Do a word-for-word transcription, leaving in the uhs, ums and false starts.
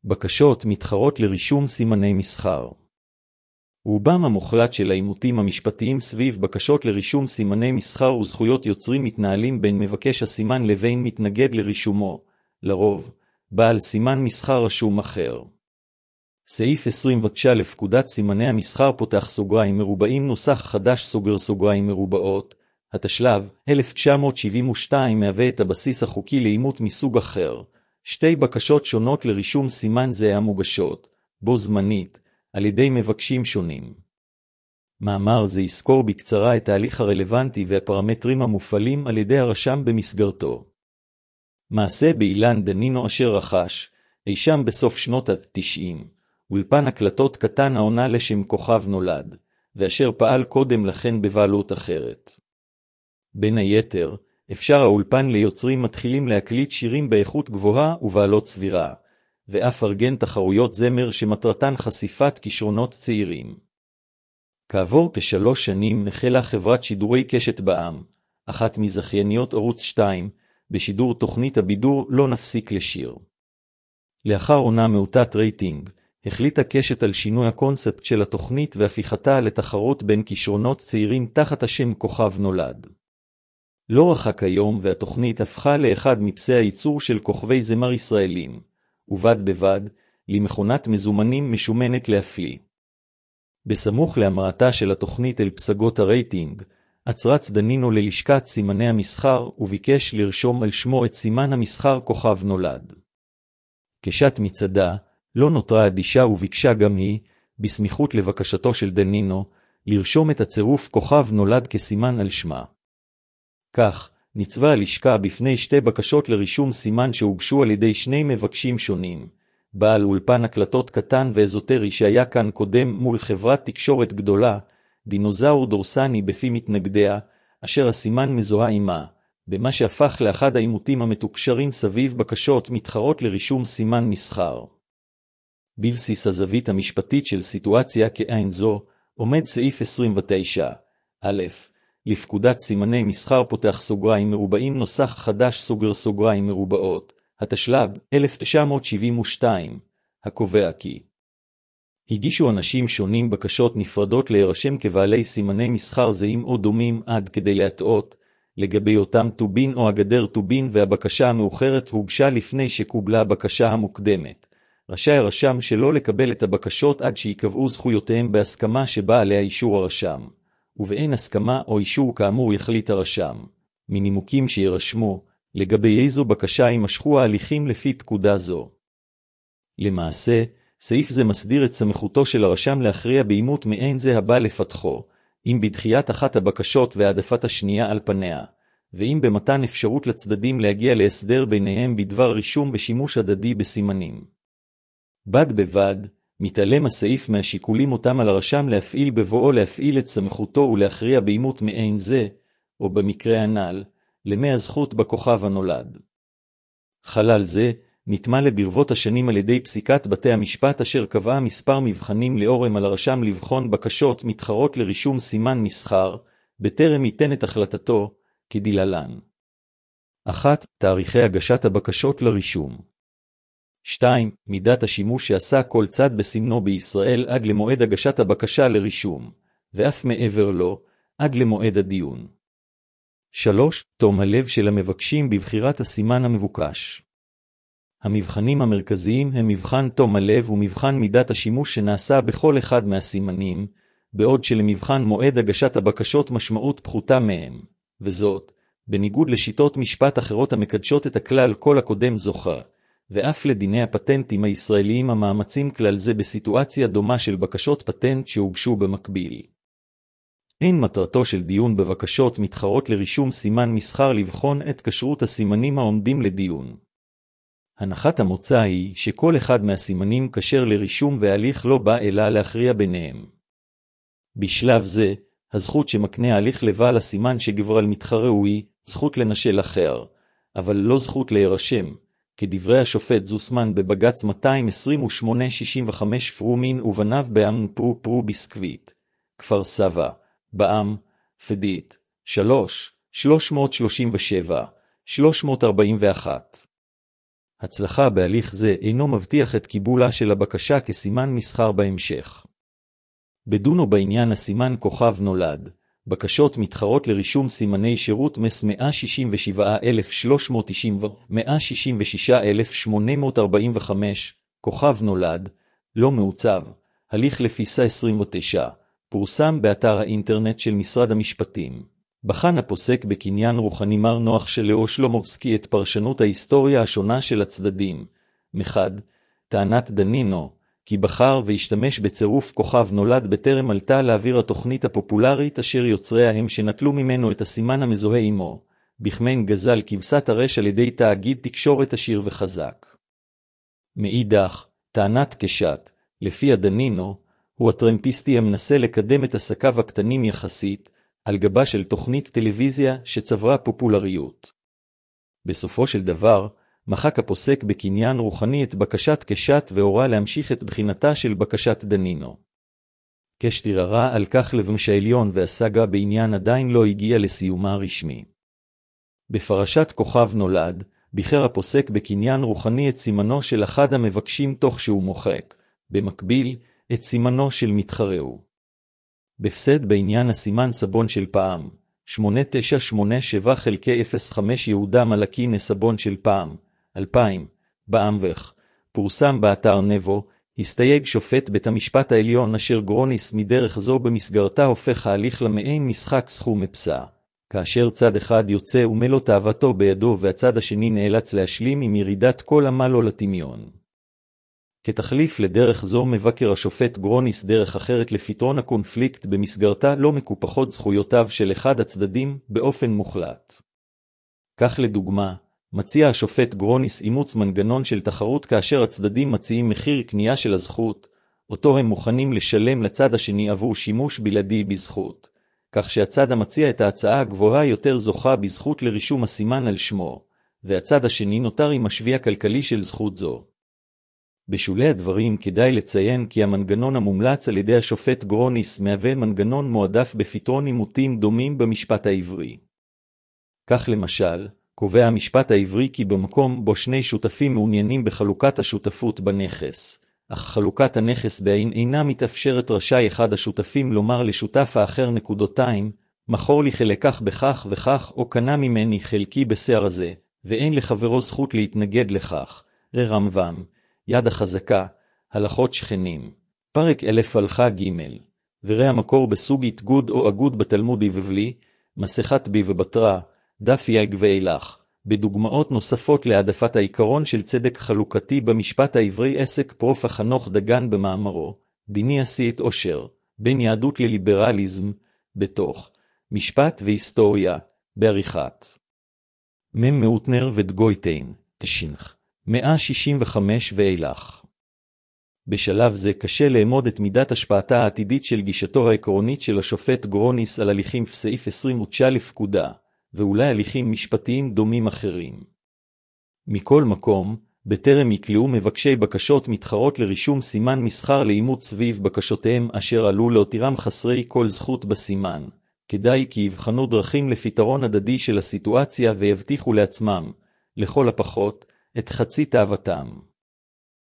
בקשות מתחרות לרישום סימני מסחר. רובם המוחלט של האימותים המשפטיים סביב בקשות לרישום סימני מסחר וזכויות יוצרים מתנהלים בין מבקש הסימן לבין מתנגד לרישומו, לרוב, בעל סימן מסחר רשום אחר. סעיף עשרים ותשע לפקודת סימני המסחר פותח סוגריים מרובעים נוסח חדש סוגר סוגריים מרובעות, התשל"ב אלף תשע מאות שבעים ושתיים מהווה את הבסיס החוקי לאימות מסוג אחר. שתי בקשות שונות לרישום סימן זה המוגשות, בו זמנית, על ידי מבקשים שונים. מאמר זה יסקור בקצרה את ההליך הרלוונטי והפרמטרים המופעלים על ידי הרשם במסגרתו. מעשה באילן דנינו אשר רכש, אי שם בסוף שנות ה-תשעים, אולפן הקלטות קטן העונה לשם כוכב נולד, ואשר פעל קודם לכן בבעלות אחרת. בין היתר, אפשר האולפן ליוצרים מתחילים להקליט שירים באיכות גבוהה ובעלות סבירה, ואף ארגן תחרויות זמר שמטרתן חשיפת כישרונות צעירים. כעבור כשלוש שנים החלה חברת שידורי קשת בע"מ, אחת מזכייניות ערוץ שתיים, בשידור תוכנית הבידור לא נפסיק לשיר. לאחר עונה מעוטת רייטינג, החליטה קשת על שינוי הקונספט של התוכנית והפיכתה לתחרות בין כישרונות צעירים תחת השם כוכב נולד. לא רחק היום והתוכנית הפכה לאחד מפסי הייצור של כוכבי זמר ישראלים, ובד בבד, למכונת מזומנים משומנת להפליא. בסמוך להמראתה של התוכנית אל פסגות הרייטינג, אצרץ דנינו ללשכת סימני המסחר וביקש לרשום על שמו את סימן המסחר כוכב נולד. קשת מצדה, לא נותרה אדישה וביקשה גם היא, בסמיכות לבקשתו של דנינו, לרשום את הצירוף כוכב נולד כסימן על שמה. כך, ניצבה הלשכה בפני שתי בקשות לרישום סימן שהוגשו על ידי שני מבקשים שונים, בעל אולפן הקלטות קטן ואזוטרי שהיה כאן קודם מול חברת תקשורת גדולה, דינוזאור דורסני בפי מתנגדיה, אשר הסימן מזוהה עימה, במה שהפך לאחד האימותים המתוקשרים סביב בקשות מתחרות לרישום סימן מסחר. בבסיס הזווית המשפטית של סיטואציה כעין זו, עומד סעיף עשרים ותשע, א', לפקודת סימני מסחר פותח סוגריים מרובעים נוסח חדש סוגר סוגריים מרובעות, התשל"ב אלף תשע מאות שבעים ושתיים, הקובע כי הגישו אנשים שונים בקשות נפרדות להירשם כבעלי סימני מסחר זהים או דומים עד כדי להטעות, לגבי אותם טובין או הגדר טובין והבקשה המאוחרת הוגשה לפני שקובלה הבקשה המוקדמת. רשאי הרשם שלא לקבל את הבקשות עד שיקבעו זכויותיהם בהסכמה שבא עליה אישור הרשם, ובאין הסכמה או אישור כאמור יחליט הרשם, מנימוקים שירשמו, לגבי איזו בקשה יימשכו ההליכים לפי פקודה זו. למעשה, סעיף זה מסדיר את סמכותו של הרשם להכריע באימות מעין זה הבא לפתחו, אם בדחיית אחת הבקשות והעדפת השנייה על פניה, ואם במתן אפשרות לצדדים להגיע להסדר ביניהם בדבר רישום ושימוש הדדי בסימנים. בד בבד, מתעלם הסעיף מהשיקולים אותם על הרשם להפעיל בבואו להפעיל את סמכותו ולהכריע באימות מעין זה, או במקרה הנ"ל, למי הזכות בכוכב הנולד. חלל זה, נתמלא ברבות השנים על ידי פסיקת בתי המשפט אשר קבעה מספר מבחנים לאורם על הרשם לבחון בקשות מתחרות לרישום סימן מסחר, בטרם ייתן את החלטתו, כדלהלן. אחת. תאריכי הגשת הבקשות לרישום. שתיים. מידת השימוש שעשה כל צד בסימנו בישראל עד למועד הגשת הבקשה לרישום, ואף מעבר לו, עד למועד הדיון. שלוש. תום הלב של המבקשים בבחירת הסימן המבוקש. המבחנים המרכזיים הם מבחן תום הלב ומבחן מידת השימוש שנעשה בכל אחד מהסימנים, בעוד שלמבחן מועד הגשת הבקשות משמעות פחותה מהם, וזאת, בניגוד לשיטות משפט אחרות המקדשות את הכלל כל הקודם זוכה, ואף לדיני הפטנטים הישראליים המאמצים כלל זה בסיטואציה דומה של בקשות פטנט שהוגשו במקביל. אין מטרתו של דיון בבקשות מתחרות לרישום סימן מסחר לבחון את כשרות הסימנים העומדים לדיון. הנחת המוצא היא שכל אחד מהסימנים כשר לרישום והליך לא בא אלא להכריע ביניהם. בשלב זה, הזכות שמקנה ההליך לבעל הסימן שגבר על מתחרה היא זכות לנשל אחר, אבל לא זכות להירשם, כדברי השופט זוסמן בבג"ץ מאתיים עשרים ושמונה שישים וחמש פרומין ובניו בע"מ פרו פרו ביסקוויט, כפר סבא, בע"מ, פדית, שלוש, שלוש מאות שלושים ושבע, שלוש מאות ארבעים ואחת. הצלחה בהליך זה אינו מבטיח את קיבולה של הבקשה כסימן מסחר בהמשך. בדונו בעניין הסימן כוכב נולד, בקשות מתחרות לרישום סימני שירות מס מאה שישים ושבעה אלף שלוש מאות תשעים ו-מאה שישים ושישה אלף שמונה מאות ארבעים וחמש, כוכב נולד, לא מעוצב, הליך לפי סעיף עשרים ותשע, פורסם באתר האינטרנט של משרד המשפטים. בחן הפוסק בקניין רוחני מר נוח שלאו שלומובסקי את פרשנות ההיסטוריה השונה של הצדדים. מחד, טענת דנינו, כי בחר והשתמש בצירוף כוכב נולד בטרם עלתה לאוויר התוכנית הפופולרית אשר יוצריה הם שנטלו ממנו את הסימן המזוהה עמו, בכמן גזל כבשת הרש על ידי תאגיד תקשורת עשיר וחזק. מאידך, טענת קשת, לפי הדנינו, הוא הטרמפיסטי המנסה לקדם את עסקיו הקטנים יחסית, על גבה של תוכנית טלוויזיה שצברה פופולריות. בסופו של דבר, מחק הפוסק בקניין רוחני את בקשת קשת והורה להמשיך את בחינתה של בקשת דנינו. קשת ערערה על כך לבית העליון והסאגה בעניין עדיין לא הגיע לסיומה הרשמי. בפרשת כוכב נולד, ביחר הפוסק בקניין רוחני את סימנו של אחד המבקשים תוך שהוא מוחק, במקביל, את סימנו של מתחרהו. בפסד בעניין הסימן סבון של פעם, שמונה תשע שמונה שבע חלקי אפס חמש יהודה מלכי נסבון של פעם, אלפיים, באמבך, פורסם באתר נבו, הסתייג שופט בית המשפט העליון אשר גרוניס מדרך זו במסגרתה הופך ההליך למעין משחק סכום אפסה, כאשר צד אחד יוצא ומלוא תאוותו בידו והצד השני נאלץ להשלים עם ירידת כל עמלו לטמיון. כתחליף לדרך זו מבקר השופט גרוניס דרך אחרת לפתרון הקונפליקט במסגרתה לא מקופחות זכויותיו של אחד הצדדים באופן מוחלט. כך לדוגמה, מציע השופט גרוניס אימוץ מנגנון של תחרות כאשר הצדדים מציעים מחיר קנייה של הזכות, אותו הם מוכנים לשלם לצד השני עבור שימוש בלעדי בזכות, כך שהצד המציע את ההצעה הגבוהה יותר זוכה בזכות לרישום הסימן על שמו, והצד השני נותר עם השביע הכלכלי של זכות זו. בשולי הדברים כדאי לציין כי המנגנון המומלץ על ידי השופט גרוניס מהווה מנגנון מועדף בפתרון עימותים דומים במשפט העברי. כך למשל, קובע המשפט העברי כי במקום בו שני שותפים מעוניינים בחלוקת השותפות בנכס, אך חלוקת הנכס בעין אינה מתאפשרת רשאי אחד השותפים לומר לשותף האחר נקודותיים, מכור לי חלקך בכך וכך או קנה ממני חלקי בשיער הזה, ואין לחברו זכות להתנגד לכך. רמב"ם, יד החזקה, הלכות שכנים, פרק אלף הלכה ג' וראה המקור בסוג התגוד או אגוד בתלמוד בבלי, מסכת בי ובתרה, דף יג ואילך, בדוגמאות נוספות להעדפת העיקרון של צדק חלוקתי במשפט העברי עסק פרופ' חנוך דגן במאמרו, דיני עשית עושר, בין יהדות לליברליזם, בתוך משפט והיסטוריה, בעריכת מם מאוטנר ודגויטיין, תשינך, מאה שישים וחמש ואילך. בשלב זה קשה לאמוד את מידת השפעתה העתידית של גישתו העקרונית של השופט גרוניס על הליכים סעיף עשרים ותשע לפקודה, ואולי הליכים משפטיים דומים אחרים. מכל מקום, בטרם יקלעו מבקשי בקשות מתחרות לרישום סימן מסחר לאימות סביב בקשותיהם אשר עלו להותירם חסרי כל זכות בסימן, כדאי כי יבחנו דרכים לפתרון הדדי של הסיטואציה ויבטיחו לעצמם, לכל הפחות, את חצי תאוותם.